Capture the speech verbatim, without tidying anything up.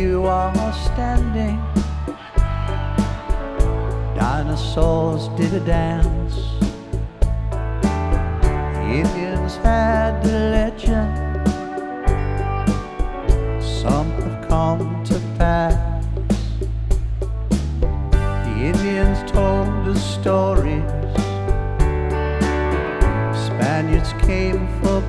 you are standing. Dinosaurs did a dance. The Indians had a legend. Some have come to pass. The Indians told us stories. Spaniards came for